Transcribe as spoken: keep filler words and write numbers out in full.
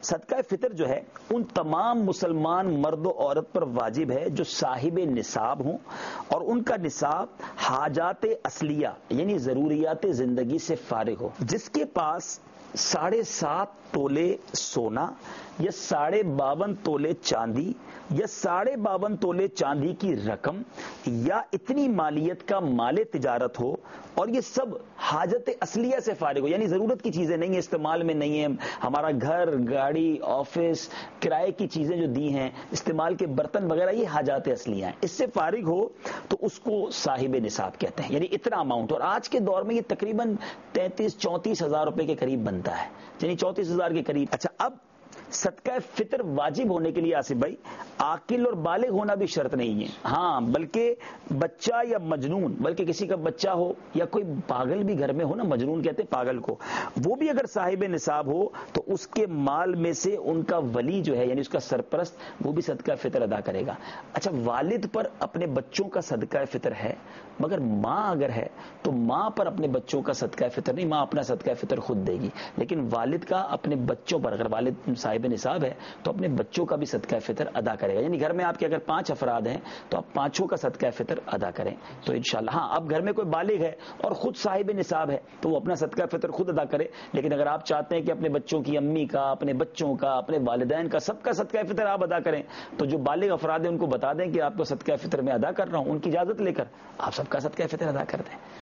صدقہ فطر جو ہے ان تمام مسلمان مرد و عورت پر واجب ہے جو صاحب نصاب ہوں اور ان کا نصاب حاجات اصلیہ یعنی ضروریات زندگی سے فارغ ہو. جس کے پاس ساڑھے سات تولے سونا یا ساڑھے باون تولے چاندی یا ساڑھے باون تولے چاندی کی رقم یا اتنی مالیت کا مال تجارت ہو اور یہ سب حاجت اصلیہ سے فارغ ہو یعنی ضرورت کی چیزیں نہیں ہیں, استعمال میں نہیں ہیں, ہمارا گھر گاڑی آفس کرائے کی چیزیں جو دی ہیں استعمال کے برتن وغیرہ یہ حاجات اصلیہ ہیں, اس سے فارغ ہو تو اس کو صاحب نصاب کہتے ہیں. یعنی اتنا اماؤنٹ, اور آج کے دور میں یہ تقریباً تینتیس چونتیس ہزار روپے کے قریب بنتا ہے, یعنی چونتیس ہزار کے قریب. اچھا, اب صدقہ فطر واجب ہونے کے لیے آصف بھائی عاقل اور بالغ ہونا بھی شرط نہیں ہے, ہاں بلکہ بچہ یا مجنون, بلکہ کسی کا بچہ ہو یا کوئی پاگل بھی گھر میں ہو نا, مجنون کہتے ہیں پاگل کو, وہ بھی اگر صاحب نصاب ہو تو اس کے مال میں سے ان کا ولی جو ہے یعنی اس کا سرپرست وہ بھی صدقہ فطر ادا کرے گا. اچھا, والد پر اپنے بچوں کا صدقہ فطر ہے, مگر ماں اگر ہے تو ماں پر اپنے بچوں کا صدقہ فطر نہیں, ماں اپنا صدقہ فطر خود دے گی, لیکن والد کا اپنے بچوں پر, اگر والد صاحب نصاب ہے تو اپنے بچوں کا بھی صدقہ فطر ادا کرے گا. یعنی گھر میں آپ کے اگر پانچ افراد ہیں تو آپ پانچوں کا صدقہ فطر ادا کریں تو انشاءاللہ. ہاں, اب گھر میں کوئی بالغ ہے اور خود صاحب نصاب ہے تو وہ اپنا صدقہ فطر خود ادا کرے, لیکن اگر آپ چاہتے ہیں کہ اپنے بچوں کی امی کا, اپنے بچوں کا, اپنے والدین کا سب کا صدقہ فطر آپ ادا کریں تو جو بالغ افراد ہیں ان کو بتا دیں کہ آپ کو صدقہ فطر میں ادا کر رہا ہوں, ان کی اجازت لے کر آپ سب کا صدقہ فطر ادا کر دیں.